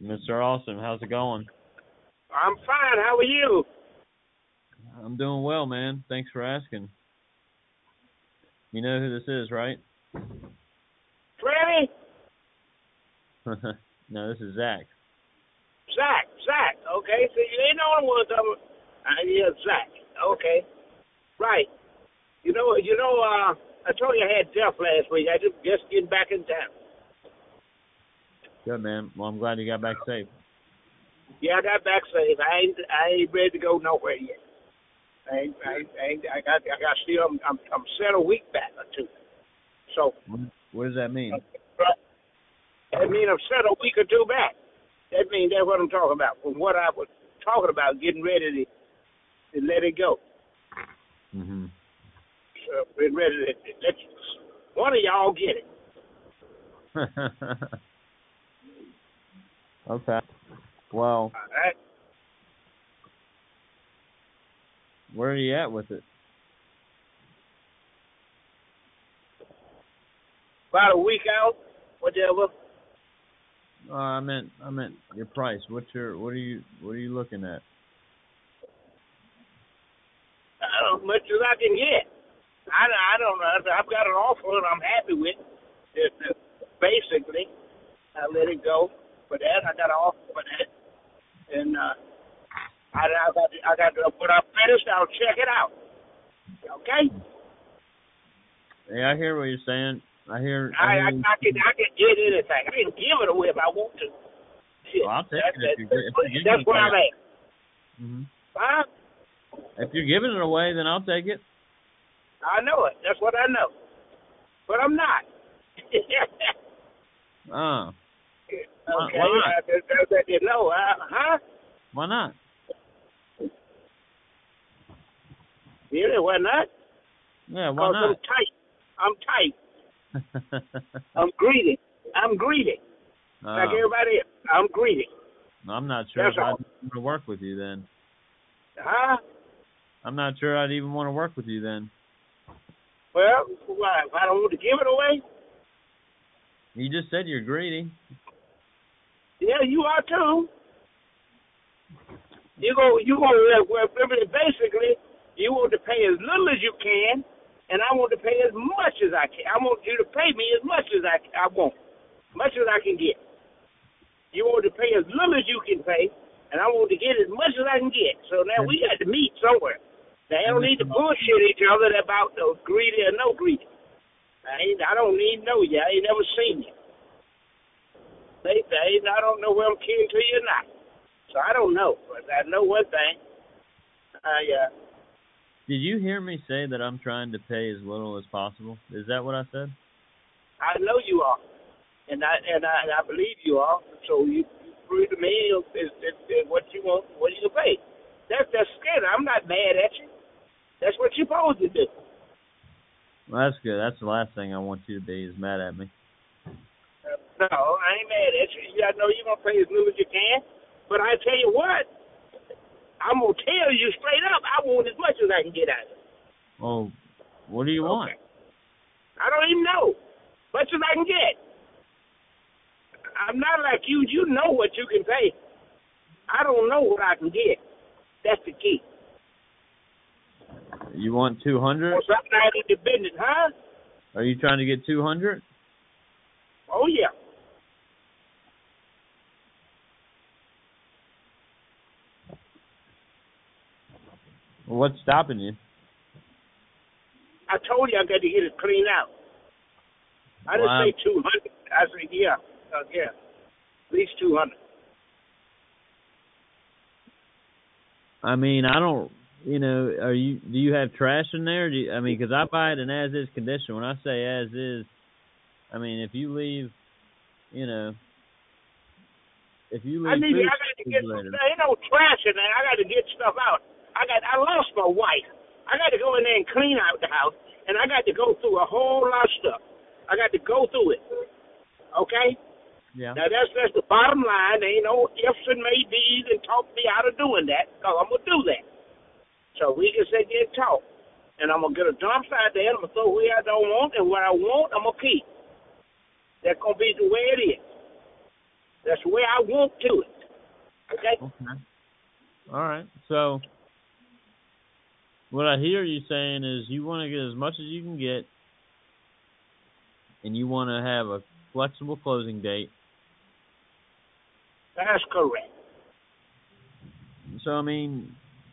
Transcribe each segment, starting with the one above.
Mr. Austin, how's it going? I'm fine. How are you? I'm doing well, man. Thanks for asking. You know who this is, right? Freddie? No, this is Zach. Zach. Okay, so you ain't the only one talking. Yeah, Zach. Okay, right. I told you I had Jeff last week. I just getting back in town. Good, man. Well, I'm glad you got back safe. Yeah, I got back safe. I ain't ready to go nowhere yet. I got still. I'm set a week back or two. So. What does that mean? That means I'm set a week or two back. That means that's what I'm talking about. From what I was talking about, getting ready to let it go. Mhm. So getting ready to let one of y'all get it. Okay. Well, Right. Where are you at with it? About a week out, whatever. I meant your price. What are you looking at? Much as I can get. I don't know. I've got an offer that I'm happy with. Basically, I let it go for that. I got an offer for that, and I got to when I'm finished, I'll check it out. Okay. Yeah, I hear what you're saying. I can get anything. I can give it away if I want to. Shit. Well, I'll take it that's where I'm at. Mm-hmm. Huh? If you're giving it away, then I'll take it. I know it. That's what I know. But I'm not. Oh. Okay. Why not? Huh? Why not? Really? Why not? Yeah, why not? I'm tight. I'm greedy. Like everybody else. I'm greedy. I'm not sure if I'd want to work with you then. Huh? I'm not sure I'd even want to work with you then. Well, why? If I don't want to give it away? You just said you're greedy. Yeah, you are too. Basically, you want to pay as little as you can, and I want to pay as much as I can. I want you to pay me as much as I want, much as I can get. You want to pay as little as you can pay, and I want to get as much as I can get. So now we got to meet somewhere. Now, I don't need to bullshit each other about greedy or no greedy. I don't need to know you. I ain't never seen you. I don't know whether I'm kin to you or not. So I don't know. But I know one thing. Did you hear me say that I'm trying to pay as little as possible? Is that what I said? I know you are. And I believe you are. So you prove to me is what you want, what you can pay. That's good. I'm not mad at you. That's what you're supposed to do. Well, that's good. That's the last thing I want you to be is mad at me. No, I ain't mad at you. I know you're going to pay as little as you can. But I tell you what, I'm going to tell you straight up, I want as much as I can get out of it. Oh, what do you want? I don't even know. Much as I can get. I'm not like you. You know what you can pay. I don't know what I can get. That's the key. You want 200? Or something I need to business, huh? Are you trying to get 200? Oh, yeah. Well, what's stopping you? I told you I got to get it cleaned out. I didn't say 200. I said, yeah. At least 200. I mean, I don't, do you have trash in there? Because I buy it in as-is condition. When I say as-is, I mean, if you leave, if you leave I got to get, there ain't no trash in there. I got to get stuff out. I lost my wife. I got to go in there and clean out the house, and I got to go through a whole lot of stuff. I got to go through it. Okay? Yeah. Now, that's the bottom line. There ain't no ifs and maybes and talk me out of doing that, because I'm going to do that. So we can sit there and talk. And I'm going to get a dumpster out there, and I'm going to throw away I don't want, and what I want, I'm going to keep. That's going to be the way it is. That's the way I want to it. Okay? Okay. All right. So what I hear you saying is you want to get as much as you can get, and you want to have a flexible closing date. That's correct. So I mean,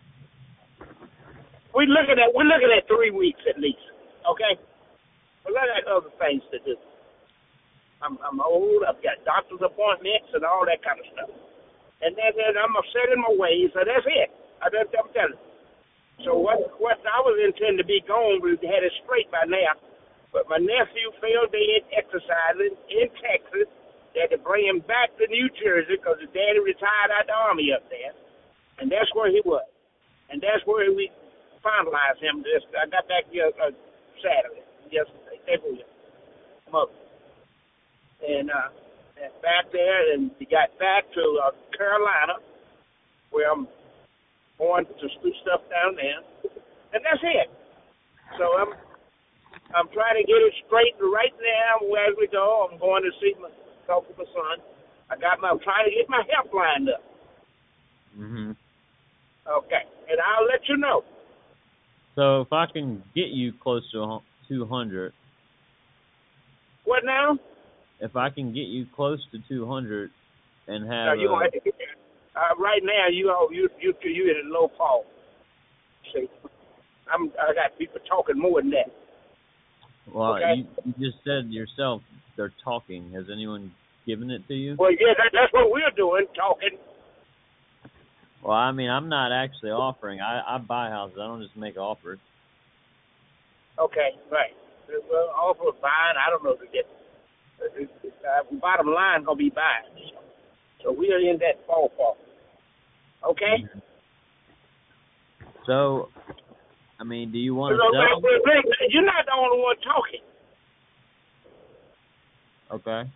We're looking at 3 weeks at least. Okay? But I got other things to do. I'm old. I've got doctor's appointments and all that kind of stuff. And then I'm set in my ways. So that's it. I'm telling you. So what I was intending to be gone, we had it straight by now. But my nephew fell dead exercising in Texas. They had to bring him back to New Jersey because his daddy retired out of the Army up there. And that's where he was. And that's where we finalized him. I got back here Saturday, yesterday, February. And back there, and he got back to Carolina, where I'm going to do stuff down there. And that's it. So I'm trying to get it straight right now as we go. I'm going to talk to my son. I'm trying to get my health lined up. Mhm. Okay, and I'll let you know. So if I can get you close to 200. What now? If I can get you close to 200 and have You gonna have to get there. Right now, you in a low fall. See, I got people talking more than that. well, okay. you just said yourself they're talking. Has anyone given it to you? Well, yeah, that's what we're doing, talking. Well, I mean, I'm not actually offering. I buy houses. I don't just make offers. Okay, right. Well, offer buying, I don't know to get. Bottom line gonna be buying. So we are in that ballpark. Okay. Mm-hmm. So, I mean, do you want to sell? You're not the only one talking. Okay.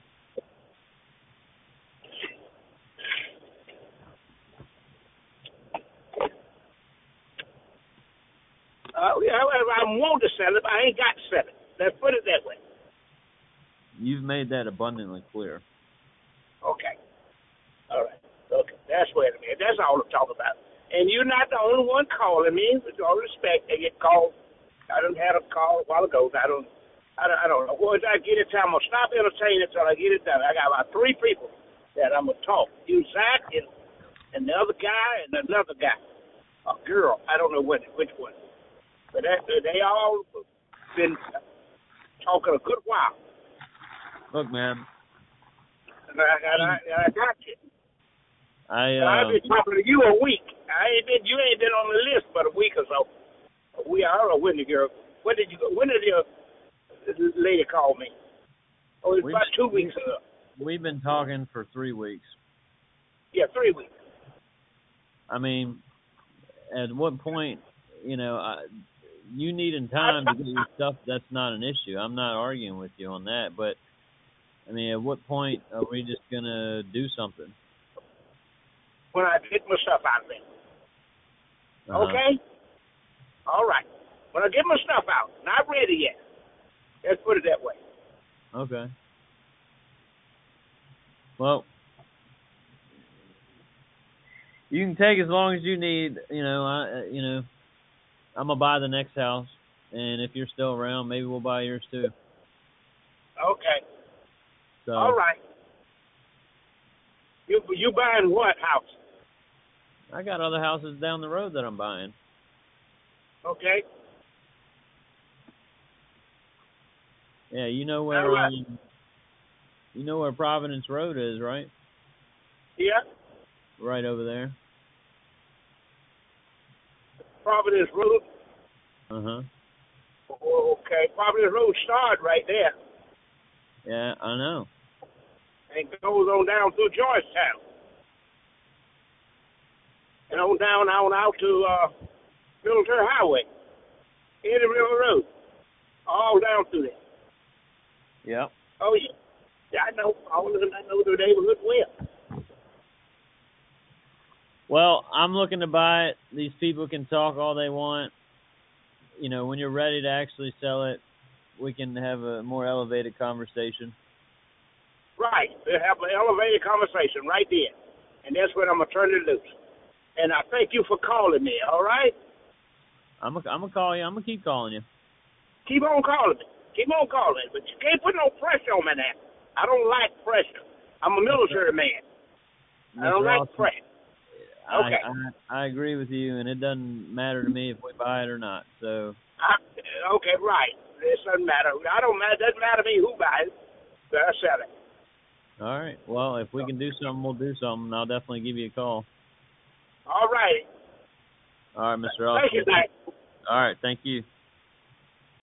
I want to sell it, but I ain't got to sell it. Let's put it that way. You've made that abundantly clear. Okay. All right. Okay. That's what it is. That's all I'm talking about. And you're not the only one calling me. With all respect, they get called. I done had a call a while ago. I don't know. Once I get it, I'm gonna stop entertaining until I get it done. I got about 3 people that I'm gonna talk. You, Zach, and the other guy, and another guy, a girl. I don't know which one. But they all been talking a good while. Look, man. And I got you. I've been talking to you a week. You ain't been on the list but a week or so. I don't know when did your lady call me? Oh, it's about 2 weeks ago. We've been talking for 3 weeks. Yeah, 3 weeks. I mean, at what point, you needing time to get your stuff, that's not an issue. I'm not arguing with you on that, but I mean, at what point are we just going to do something? When I get my stuff out of there. Uh-huh. Okay? All right. When I get my stuff out, not ready yet. Let's put it that way. Okay. Well, you can take as long as you need. I'm gonna buy the next house, and if you're still around, maybe we'll buy yours too. Okay. So. All right. You buying what house? I got other houses down the road that I'm buying. Okay. Yeah, you know where Providence Road is, right? Yeah. Right over there. Providence Road. Uh-huh. Okay. Providence Road started right there. Yeah, I know. And goes on down through Georgetown. And on down out to Military Highway. Eddie River Road. All down through there. Yep. Oh, yeah. Yeah, I know. I know the neighborhood well. Well, I'm looking to buy it. These people can talk all they want. When you're ready to actually sell it, we can have a more elevated conversation. right. We'll have an elevated conversation right there. And that's when I'm going to turn it loose. And I thank you for calling me, all right? I'm gonna call you. I'm gonna keep calling you. Keep on calling me. Keep on calling me. But you can't put no pressure on me now. I don't like pressure. I'm a military man. I don't like pressure. Okay. I agree with you, and it doesn't matter to me if we buy it or not. So. Okay, right. It doesn't matter. It doesn't matter to me who buys it. But I sell it. All right. Well, if we can do something, we'll do something. I'll definitely give you a call. All right. All right, Mr. Austin. Thank you, Zach. All right. Thank you.